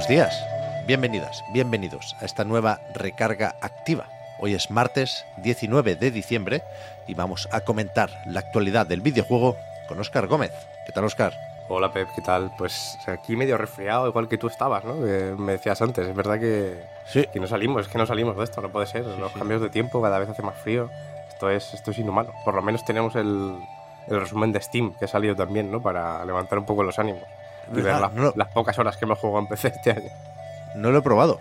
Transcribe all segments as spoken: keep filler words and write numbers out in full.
Buenos días, bienvenidas, bienvenidos a esta nueva recarga activa. Hoy es martes diecinueve de diciembre y vamos a comentar la actualidad del videojuego con Óscar Gómez. ¿Qué tal, Óscar? Hola, Pep, ¿qué tal? Pues aquí medio resfriado, igual que tú estabas, ¿no? Que me decías antes, es verdad que, Sí. que no salimos, es que no salimos de esto, no puede ser. Sí, Los sí. cambios de tiempo, cada vez hace más frío. Esto es, esto es inhumano. Por lo menos tenemos el, el resumen de Steam que ha salido también, ¿no? Para levantar un poco los ánimos y ver ¿Verdad? la- No, lo- las pocas horas que hemos jugado en P C este año. no lo he probado,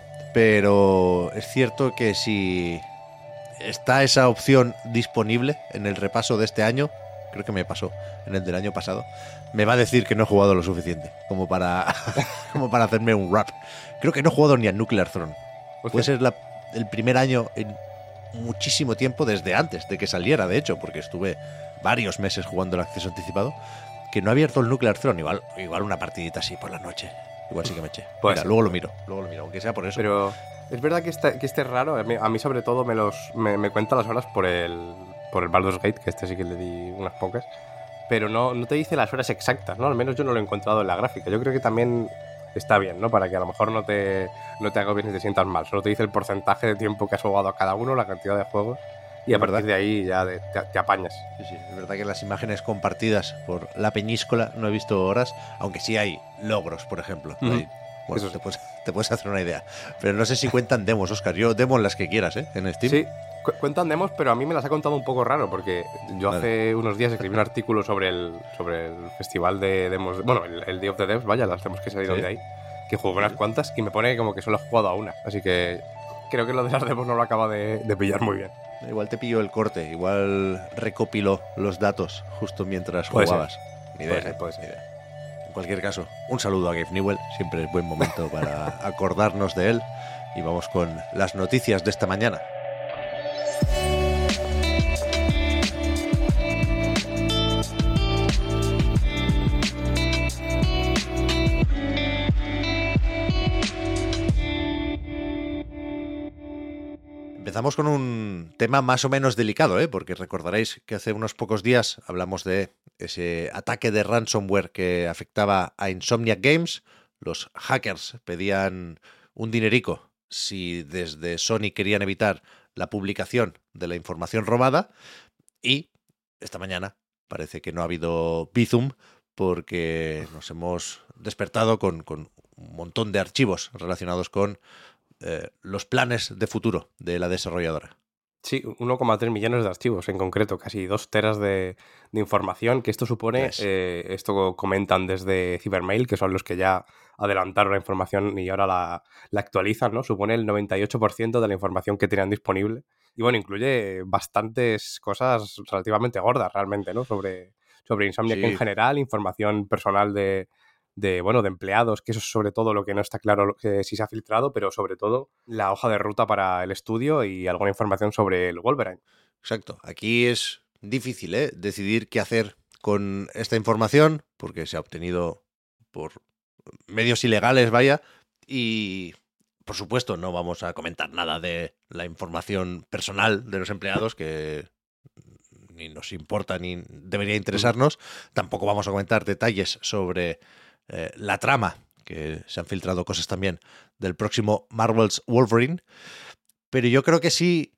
pero es cierto que si está esa opción disponible en el repaso de este año, creo que me pasó en el del año pasado, me va a decir que no he jugado lo suficiente como para, como para hacerme un rap. Creo que no he jugado ni a Nuclear Throne. Hostia. Puede ser la- el primer año en muchísimo tiempo, desde antes de que saliera, de hecho, porque estuve varios meses jugando el acceso anticipado, que no he abierto el Nuclear Throne. Igual, igual una partidita así por la noche. Igual sí que me eché. Puede Mira, ser. luego lo miro, luego lo miro, aunque sea por eso. Pero es verdad que este, que este es raro. A mí, a mí sobre todo me los me, me cuenta las horas por el por el Baldur's Gate, que este sí que le di unas pocas. Pero no, no te dice las horas exactas, ¿no? Al menos yo no lo he encontrado en la gráfica. Yo creo que también está bien, ¿no? Para que a lo mejor no te, no te agobies ni te sientas mal. Solo te dice el porcentaje de tiempo que has jugado a cada uno, la cantidad de juegos. Y a Es verdad. partir de ahí ya de- te, te apañas. Sí, sí, es verdad que las imágenes compartidas por la peñíscola no he visto horas, aunque sí hay logros, por ejemplo. Ujú. Hay- bueno, Eso sí. te, puedes, te puedes hacer una idea. Pero no sé si cuentan demos, Óscar. Yo demos las que quieras, ¿eh? En Steam. Sí, cu- cuentan demos, pero a mí me las ha contado un poco raro, porque yo Vale. hace unos días escribí un artículo sobre el, sobre el festival de demos, bueno, el, el Day of the Devs, vaya, las demos que salieron Sí. de ahí, que jugué unas Sí. cuantas y me pone como que solo he jugado a una, así que creo que lo de las demos no lo acaba de, de pillar muy bien. Igual te pilló el corte, igual recopiló los datos justo mientras Puede jugabas. Ni idea, Puede ser, ¿eh? puede ser. Ni idea. En cualquier caso, un saludo a Gabe Newell. Siempre es buen momento para acordarnos de él. Y vamos con las noticias de esta mañana. Empezamos con un tema más o menos delicado, ¿eh? Porque recordaréis que hace unos pocos días hablamos de ese ataque de ransomware que afectaba a Insomniac Games. Los hackers pedían un dinerico si desde Sony querían evitar la publicación de la información robada. Y esta mañana parece que no ha habido Bizum porque nos hemos despertado con, con un montón de archivos relacionados con eh, los planes de futuro de la desarrolladora. Sí, uno coma tres millones de archivos en concreto, casi dos teras de, de información, que esto supone, Tres. eh, esto comentan desde Cybermail, que son los que ya adelantaron la información y ahora la, la actualizan, ¿no? Supone el noventa y ocho por ciento de la información que tenían disponible. Y bueno, incluye bastantes cosas relativamente gordas realmente, ¿no? Sobre, sobre Insomniac Sí. en general, información personal de, de, bueno, de empleados, que eso es sobre todo lo que no está claro lo que, si se ha filtrado, pero sobre todo la hoja de ruta para el estudio y alguna información sobre el Wolverine. Exacto. Aquí es difícil, ¿eh? Decidir qué hacer con esta información porque se ha obtenido por medios ilegales, vaya, y por supuesto no vamos a comentar nada de la información personal de los empleados que ni nos importa ni debería interesarnos. Tampoco vamos a comentar detalles sobre eh, la trama, que se han filtrado cosas también del próximo Marvel's Wolverine, pero yo creo que sí,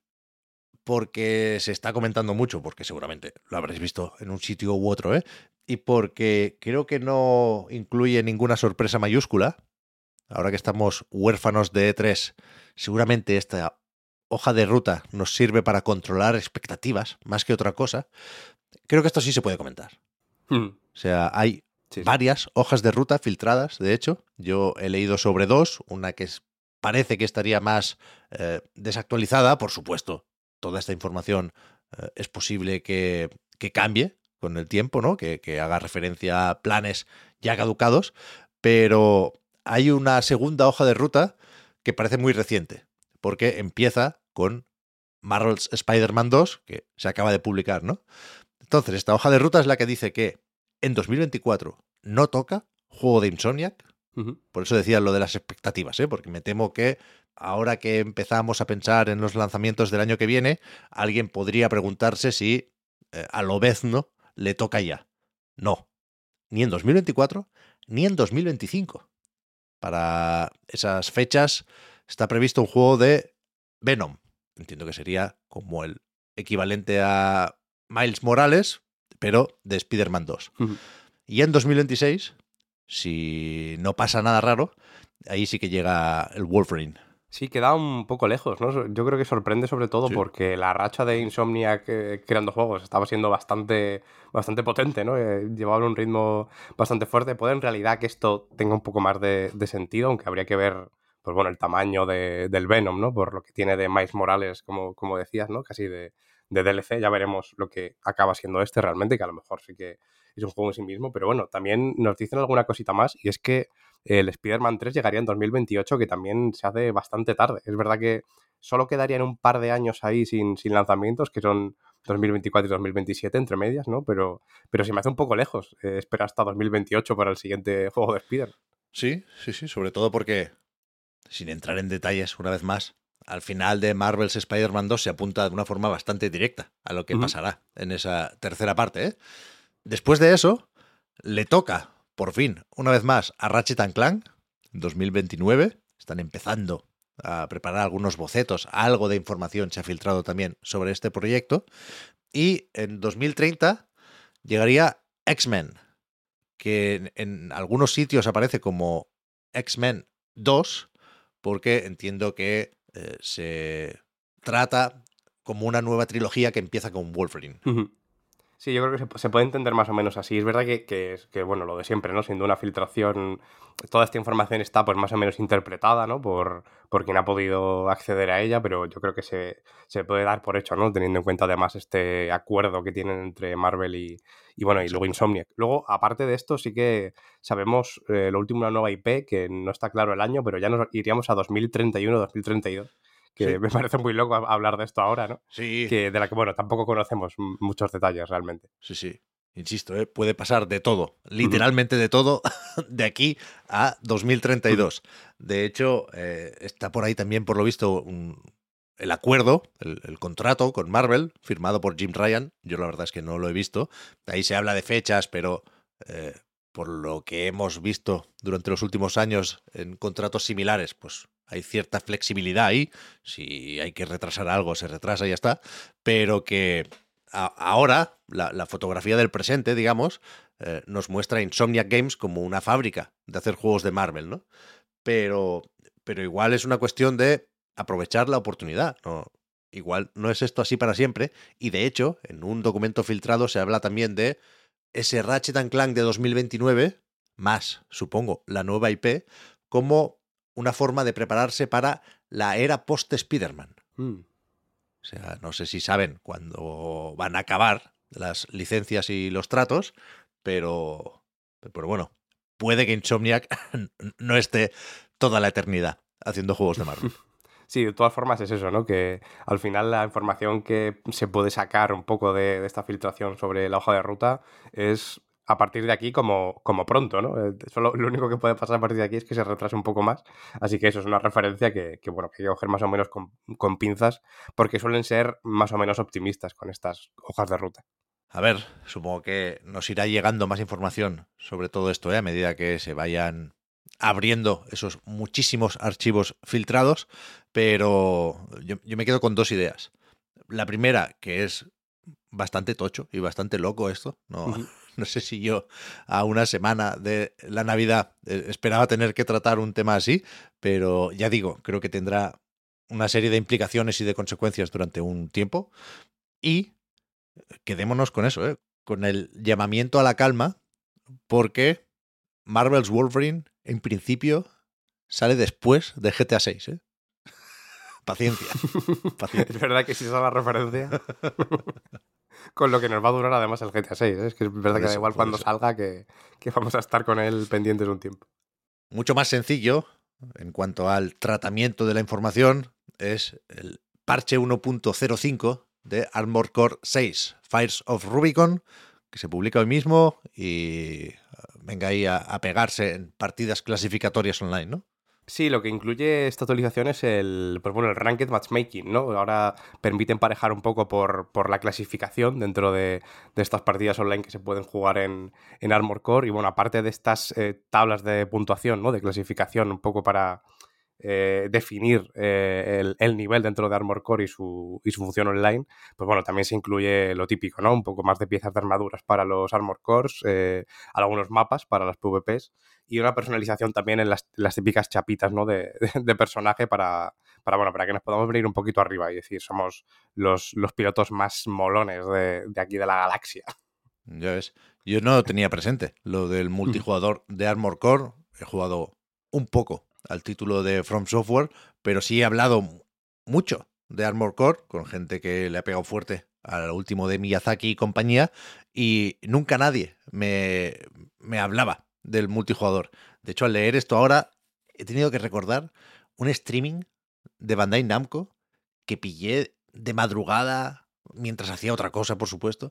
porque se está comentando mucho, porque seguramente lo habréis visto en un sitio u otro, ¿eh? Y porque creo que no incluye ninguna sorpresa mayúscula. Ahora que estamos huérfanos de E tres, seguramente esta hoja de ruta nos sirve para controlar expectativas más que otra cosa. Creo que esto sí se puede comentar. Hmm. O sea, hay Sí, sí. varias hojas de ruta filtradas, de hecho. Yo he leído sobre dos, una que es, parece que estaría más eh, desactualizada, por supuesto. Toda esta información eh, es posible que, que cambie con el tiempo, ¿no? Que, que haga referencia a planes ya caducados, pero hay una segunda hoja de ruta que parece muy reciente, porque empieza con Marvel's Spider-Man dos, que se acaba de publicar, ¿no? Entonces, esta hoja de ruta es la que dice que en dos mil veinticuatro no toca juego de Insomniac. Ujú. Por eso decía lo de las expectativas, ¿eh? Porque me temo que ahora que empezamos a pensar en los lanzamientos del año que viene, alguien podría preguntarse si eh, a Lobezno le toca ya. No, ni en dos mil veinticuatro ni en dos mil veinticinco. para esas fechas está previsto un juego de Venom. Entiendo que sería como el equivalente a Miles Morales, pero de Spider-Man dos. Ujú. Y en dos mil veintiséis, si no pasa nada raro, ahí sí que llega el Wolverine. Sí, queda un poco lejos, ¿no? Yo creo que sorprende sobre todo Sí. porque la racha de Insomniac eh, creando juegos estaba siendo bastante, bastante potente, ¿no? Eh, llevaban un ritmo bastante fuerte. Puede en realidad que esto tenga un poco más de, de sentido, aunque habría que ver, pues bueno, el tamaño de, del Venom, ¿no? Por lo que tiene de Miles Morales, como, como decías, ¿no? Casi de, de D L C. Ya veremos lo que acaba siendo este realmente, que a lo mejor sí que es un juego en sí mismo. Pero bueno, también nos dicen alguna cosita más y es que el Spider-Man tres llegaría en dos mil veintiocho, que también se hace bastante tarde. Es verdad que solo quedarían un par de años ahí sin, sin lanzamientos, que son dos mil veinticuatro y dos mil veintisiete, entre medias, ¿no? Pero, pero se me hace un poco lejos eh, esperar hasta dos mil veintiocho para el siguiente juego de Spider-Man. Sí, sí, sí, sobre todo porque, sin entrar en detalles una vez más, al final de Marvel's Spider-Man dos se apunta de una forma bastante directa a lo que Ujú. pasará en esa tercera parte, ¿eh? Después de eso, le toca, por fin, una vez más, a Ratchet and Clank, dos mil veintinueve. Están empezando a preparar algunos bocetos, algo de información se ha filtrado también sobre este proyecto. Y en dos mil treinta llegaría X-Men, que en, en algunos sitios aparece como X-Men dos, porque entiendo que eh, se trata como una nueva trilogía que empieza con Wolverine. Ujú. Sí, yo creo que se, se puede entender más o menos así. Es verdad que, que, es- que, bueno, lo de siempre, ¿no? Siendo una filtración, toda esta información está pues más o menos interpretada, ¿no? Por, por quien ha podido acceder a ella, pero yo creo que se, se puede dar por hecho, ¿no? Teniendo en cuenta además este acuerdo que tienen entre Marvel y, y bueno, y luego Exacto. Insomniac. Luego, aparte de esto, sí que sabemos eh, lo último, una nueva I P, que no está claro el año, pero ya nos iríamos a dos mil treinta y uno, dos mil treinta y dos, que Sí, me parece muy loco a- hablar de esto ahora, ¿no? sí, Que de la que, bueno, tampoco conocemos m- muchos detalles realmente. sí, sí. Insisto, ¿eh? Puede pasar de todo, Ujú, literalmente de todo, de aquí a dos mil treinta y ujú. dos. De hecho, eh, está por ahí también, por lo visto, un- el acuerdo, el, el contrato con Marvel, firmado por Jim Ryan. Yo la verdad es que no lo he visto. Ahí se habla de fechas, pero eh, por lo que hemos visto durante los últimos años en contratos similares, pues hay cierta flexibilidad ahí. Si hay que retrasar algo, se retrasa y ya está. Pero que a- ahora la, la fotografía del presente, digamos, eh, nos muestra Insomniac Games como una fábrica de hacer juegos de Marvel, ¿no? Pero, pero igual es una cuestión de aprovechar la oportunidad, ¿no? Igual no es esto así para siempre. Y de hecho, en un documento filtrado se habla también de ese Ratchet and Clank de dos mil veintinueve, más, supongo, la nueva I P, como una forma de prepararse para la era post-Spider-Man. Mm. O sea, no sé si saben cuándo van a acabar las licencias y los tratos, pero, pero bueno, puede que Insomniac no esté toda la eternidad haciendo juegos de Marvel. Sí, de todas formas es eso, ¿no? Que al final la información que se puede sacar un poco de, de esta filtración sobre la hoja de ruta es a partir de aquí como, como pronto, ¿no? Eh, Solo, lo único que puede pasar a partir de aquí es que se retrase un poco más. Así que eso es una referencia que, que, bueno, que hay que coger más o menos con, con pinzas, porque suelen ser más o menos optimistas con estas hojas de ruta. A ver, supongo que nos irá llegando más información sobre todo esto, ¿eh? A medida que se vayan abriendo esos muchísimos archivos filtrados, pero yo, yo me quedo con dos ideas. La primera, que es bastante tocho y bastante loco esto. No, Ujú. no sé si yo a una semana de la Navidad eh, esperaba tener que tratar un tema así, pero ya digo, creo que tendrá una serie de implicaciones y de consecuencias durante un tiempo. Y quedémonos con eso, ¿eh? Con el llamamiento a la calma, porque Marvel's Wolverine, en principio, sale después de G T A seis, ¿eh? Paciencia, Es paciencia. verdad que si esa es la referencia, con lo que nos va a durar además el G T A seis, ¿eh? Es que es verdad Por que da eso, igual por cuando eso. salga que, que vamos a estar con él pendientes un tiempo. Mucho más sencillo en cuanto al tratamiento de la información es el parche uno punto cero cinco de Armored Core seis, Fires of Rubicon, que se publica hoy mismo y uh, venga ahí a, a pegarse en partidas clasificatorias online, ¿no? Sí, lo que incluye esta actualización es el, pues bueno, el Ranked Matchmaking, ¿no? Ahora permite emparejar un poco por, por la clasificación dentro de, de estas partidas online que se pueden jugar en, en Armored Core. Y bueno, aparte de estas eh, tablas de puntuación, ¿no? De clasificación, un poco para eh, definir eh, el, el nivel dentro de Armored Core y su, y su función online, pues bueno, también se incluye lo típico, ¿no? Un poco más de piezas de armaduras para los Armored Cores, eh, algunos mapas para las PvPs y una personalización también en las, las típicas chapitas, ¿no? de, de, de personaje para, para, bueno, para que nos podamos venir un poquito arriba y decir, somos los, los pilotos más molones de, de aquí de la galaxia. Ya ves, yo no tenía presente lo del multijugador de Armored Core. He jugado un poco al título de From Software, pero sí he hablado mucho de Armored Core con gente que le ha pegado fuerte al último de Miyazaki y compañía, y nunca nadie me, me hablaba del multijugador. De hecho, al leer esto ahora, he tenido que recordar un streaming de Bandai Namco que pillé de madrugada mientras hacía otra cosa, por supuesto,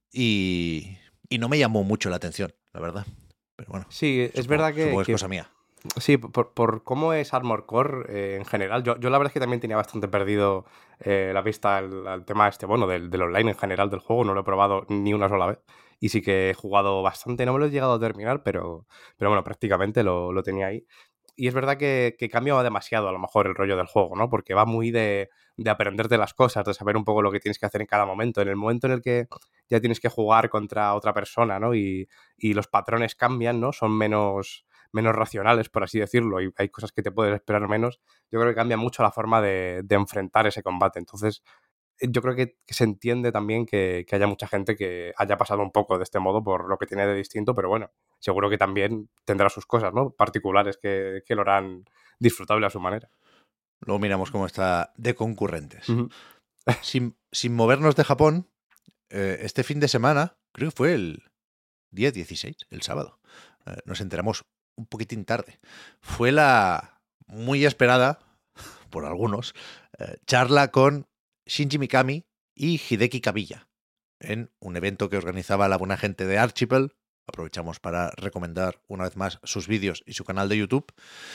y, y no me llamó mucho la atención, la verdad. Pero bueno, Sí, es supongo, verdad que, supongo que es que cosa mía. sí, por, por cómo es Armored Core eh, en general. Yo, yo la verdad es que también tenía bastante perdido eh, la vista al, al tema este, bueno, del, del online en general del juego. No lo he probado ni una sola vez. Y sí que he jugado bastante. No me lo he llegado a terminar, pero, pero bueno, prácticamente lo, lo tenía ahí. Y es verdad que, que cambia demasiado a lo mejor el rollo del juego, ¿no? Porque va muy de, de aprenderte las cosas, de saber un poco lo que tienes que hacer en cada momento. En el momento en el que ya tienes que jugar contra otra persona, ¿no? Y, y los patrones cambian, ¿no? Son menos menos racionales, por así decirlo, y hay cosas que te puedes esperar menos, yo creo que cambia mucho la forma de, de enfrentar ese combate. Entonces, yo creo que, que se entiende también que, que haya mucha gente que haya pasado un poco de este modo por lo que tiene de distinto, pero bueno, seguro que también tendrá sus cosas, ¿no? Particulares que, que lo harán disfrutable a su manera. Luego miramos cómo está de concurrentes. Ujú. Sin, sin movernos de Japón, eh, este fin de semana, creo que fue el día dieciséis, el sábado, eh, nos enteramos un poquitín tarde. Fue la muy esperada, por algunos, eh, charla con Shinji Mikami y Hideki Kamiya en un evento que organizaba la buena gente de Archipel. Aprovechamos para recomendar una vez más sus vídeos y su canal de YouTube.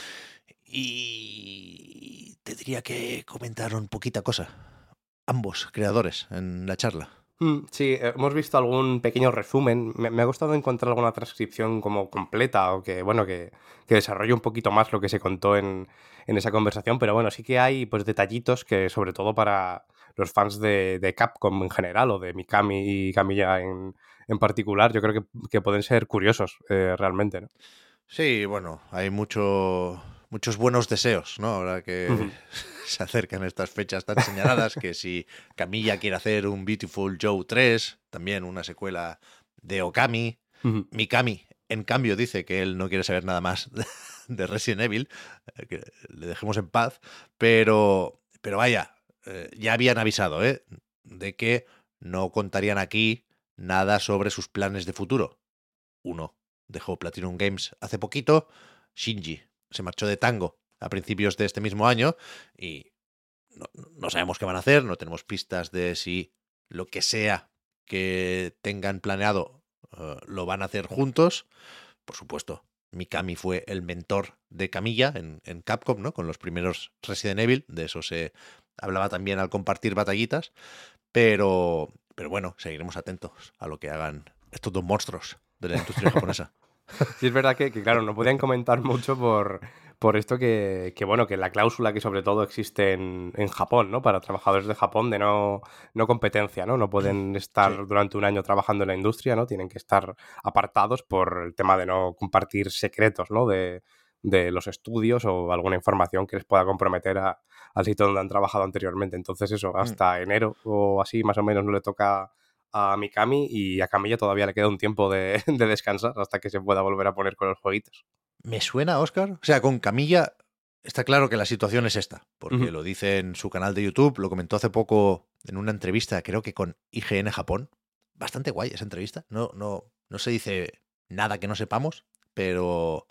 Y tendría que comentar un poquita cosa. Ambos creadores en la charla. Mm, Sí, eh, hemos visto algún pequeño resumen. Me, me ha gustado encontrar alguna transcripción como completa o que, bueno, que, que desarrolle un poquito más lo que se contó en, en esa conversación, pero bueno, sí que hay pues detallitos que sobre todo para los fans de, de Capcom en general o de Mikami y Kamiya en, en particular, yo creo que, que pueden ser curiosos eh, realmente, ¿no? Sí, bueno, hay mucho, muchos buenos deseos, ¿no? Ahora que Ujú, se acercan estas fechas tan señaladas, que si Camilla quiere hacer un Beautiful Joe tres, también una secuela de Okami. ujú. Mikami, en cambio, dice que él no quiere saber nada más de Resident Evil, eh, que le dejemos en paz, pero, pero vaya, eh, ya habían avisado, ¿eh? De que no contarían aquí nada sobre sus planes de futuro. Uno, dejó Platinum Games hace poquito. Shinji se marchó de Tango a principios de este mismo año y no, no sabemos qué van a hacer, no tenemos pistas de si lo que sea que tengan planeado uh, lo van a hacer juntos. Por supuesto, Mikami fue el mentor de Kamiya en, en Capcom, ¿no? Con los primeros Resident Evil, de eso se hablaba también al compartir batallitas, pero, pero bueno, seguiremos atentos a lo que hagan estos dos monstruos de la industria japonesa. Sí, es verdad que, que, claro, no podían comentar mucho por, por esto que, que, bueno, que la cláusula que sobre todo existe en, en Japón, ¿no? Para trabajadores de Japón de no, no competencia, ¿no? No pueden Sí. estar durante un año trabajando en la industria, ¿no? Tienen que estar apartados por el tema de no compartir secretos, ¿no? De, de los estudios o alguna información que les pueda comprometer a, al sitio donde han trabajado anteriormente. Entonces eso, Mm. hasta enero o así más o menos no le toca a Mikami y a Camilla todavía le queda un tiempo de, de descansar hasta que se pueda volver a poner con los jueguitos. ¿Me suena, Oscar? O sea, con Camilla está claro que la situación es esta, porque Ujú. lo dice en su canal de YouTube, lo comentó hace poco en una entrevista, creo que con I G N Japón. Bastante guay esa entrevista. No, no, no se dice nada que no sepamos, pero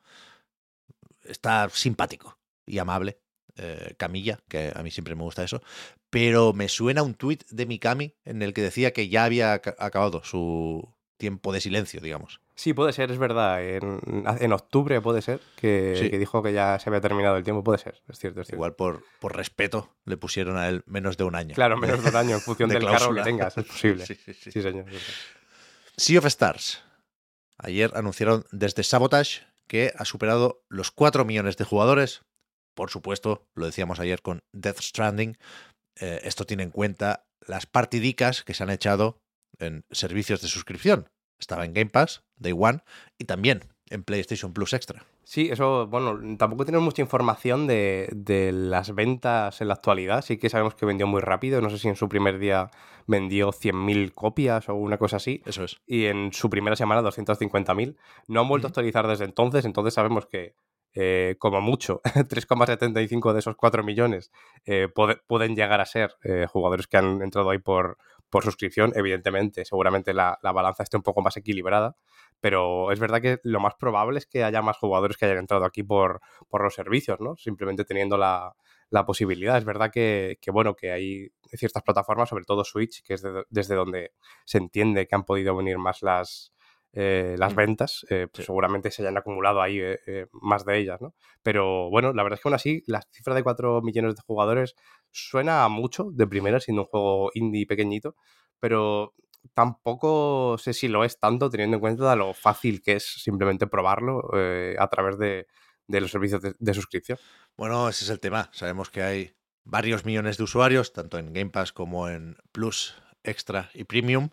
está simpático y amable. Eh, Camilla, que a mí siempre me gusta eso, pero me suena un tuit de Mikami en el que decía que ya había ac- acabado su tiempo de silencio, digamos. Sí, puede ser, es verdad. En, en octubre puede ser que, Sí. que dijo que ya se había terminado el tiempo. Puede ser, es cierto, es cierto. Igual por, por respeto le pusieron a él menos de un año. Claro, menos de un año en función de del cláusula. cargo que tengas, es posible. Sí, sí, sí. Sí, señor. Sea of Stars. Ayer anunciaron desde Sabotage que ha superado los cuatro millones de jugadores. Por supuesto, lo decíamos ayer con Death Stranding. Eh, esto tiene en cuenta las partidicas que se han echado en servicios de suscripción. Estaba en Game Pass, Day One, y también en PlayStation Plus Extra. Sí, eso, bueno, tampoco tenemos mucha información de, de las ventas en la actualidad. Sí que sabemos que vendió muy rápido. No sé si en su primer día vendió cien mil copias o una cosa así. Eso es. Y en su primera semana doscientas cincuenta mil. No han vuelto uh-huh. a actualizar desde entonces, entonces sabemos que eh, como mucho tres coma setenta y cinco de esos cuatro millones eh, puede, pueden llegar a ser eh, jugadores que han entrado ahí por, por suscripción. Evidentemente, seguramente la, la balanza esté un poco más equilibrada. Pero es verdad que lo más probable es que haya más jugadores que hayan entrado aquí por, por los servicios, ¿no? Simplemente teniendo la, la posibilidad. Es verdad que, que, bueno, que hay ciertas plataformas, sobre todo Switch, que es de, desde donde se entiende que han podido venir más las, eh, las ventas. Eh, pues sí. Seguramente se hayan acumulado ahí eh, eh, más de ellas, ¿no? Pero, bueno, la verdad es que aún así, la cifra de cuatro millones de jugadores suena a mucho de primera, siendo un juego indie pequeñito, pero tampoco sé si lo es tanto teniendo en cuenta lo fácil que es simplemente probarlo eh, a través de, de los servicios de, de suscripción. Bueno, ese es el tema. Sabemos que hay varios millones de usuarios, tanto en Game Pass como en Plus, Extra y Premium,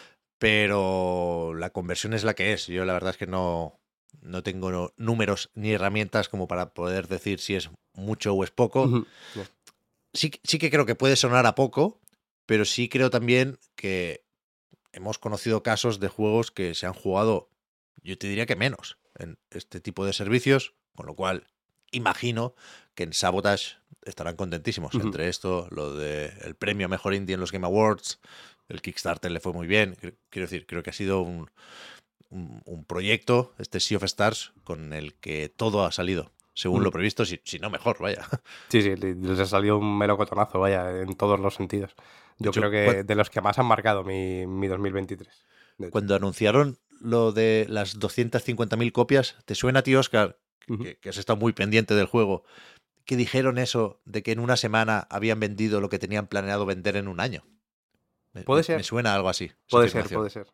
pero la conversión es la que es. Yo la verdad es que no, no tengo números ni herramientas como para poder decir si es mucho o es poco. Uh-huh. Yeah. Sí, sí que creo que puede sonar a poco, pero sí creo también que hemos conocido casos de juegos que se han jugado, yo te diría que menos, en este tipo de servicios, con lo cual imagino que en Sabotage estarán contentísimos. Uh-huh. Entre esto, lo del premio a Mejor Indie en los Game Awards, el Kickstarter le fue muy bien. Quiero decir, creo que ha sido un, un, un proyecto, este Sea of Stars, con el que todo ha salido según uh-huh. lo previsto, si, si no mejor, vaya. Sí, sí, les ha salido un melocotonazo, vaya, en todos los sentidos. Yo hecho, creo que cuando, de los que más han marcado mi, mi dos mil veintitrés. Cuando anunciaron lo de las doscientas cincuenta mil copias, ¿te suena a ti, Óscar, uh-huh. que, que has estado muy pendiente del juego, que dijeron eso de que en una semana habían vendido lo que tenían planeado vender en un año? Me, puede me, ser. Me suena algo así. Puede ser, puede ser.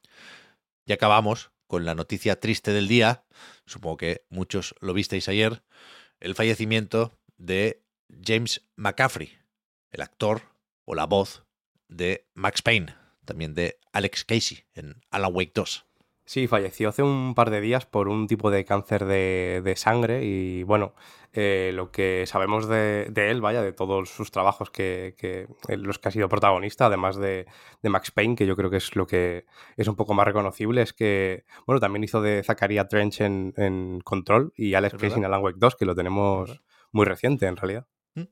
Y acabamos con la noticia triste del día, supongo que muchos lo visteis ayer, el fallecimiento de James McCaffrey, el actor o la voz de Max Payne, también de Alex Casey en Alan Wake dos. Sí, falleció hace un par de días por un tipo de cáncer de, de sangre y, bueno, eh, lo que sabemos de, de él, vaya, de todos sus trabajos que, que los que ha sido protagonista, además de, de Max Payne, que yo creo que es lo que es un poco más reconocible, es que, bueno, también hizo de Zachariah Trench en, en Control y Alex Casey en Alan Wake dos, que lo tenemos muy reciente, en realidad.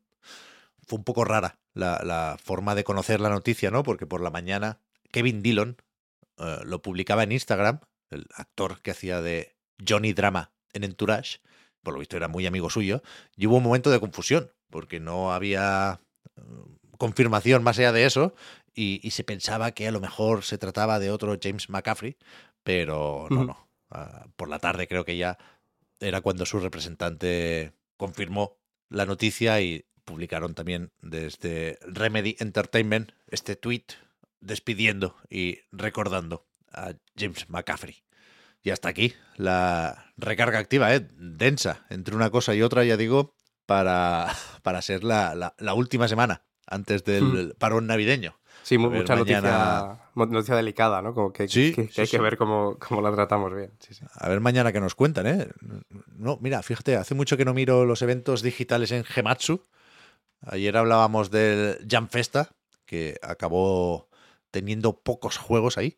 Fue un poco rara la, la forma de conocer la noticia, ¿no? Porque por la mañana Kevin Dillon uh, lo publicaba en Instagram, el actor que hacía de Johnny Drama en Entourage, por lo visto era muy amigo suyo, y hubo un momento de confusión, porque no había uh, confirmación más allá de eso, y, y se pensaba que a lo mejor se trataba de otro James McCaffrey, pero no, uh-huh. no. Uh, por la tarde creo que ya era cuando su representante confirmó la noticia y publicaron también desde Remedy Entertainment este tweet despidiendo y recordando a James McCaffrey. Y hasta aquí la recarga activa, ¿eh? Densa entre una cosa y otra, ya digo, para, para ser la, la, la última semana antes del hmm. parón navideño. Sí, ver, mucha mañana... noticia, noticia delicada, ¿no? Como que, sí, que, que sí, hay sí. que ver cómo, cómo la tratamos bien. Sí, sí. A ver mañana qué nos cuentan, ¿eh? No, mira, fíjate, hace mucho que no miro los eventos digitales en Gematsu. Ayer hablábamos del Jam Festa, que acabó teniendo pocos juegos ahí,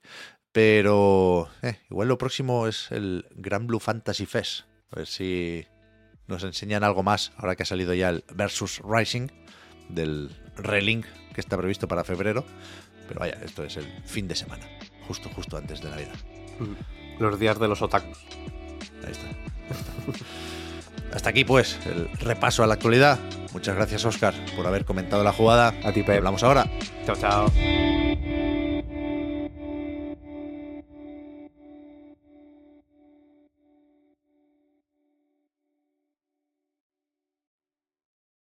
pero eh, igual lo próximo es el Gran Blue Fantasy Fest. A ver si nos enseñan algo más, ahora que ha salido ya el Versus Rising del Relink, que está previsto para febrero. Pero vaya, esto es el fin de semana, justo, justo antes de Navidad. Los días de los otakus. Ahí está. Ahí está. Hasta aquí, pues, el repaso a la actualidad. Muchas gracias, Óscar, por haber comentado la jugada. A ti, Pep. Hablamos ahora. Chao, chao.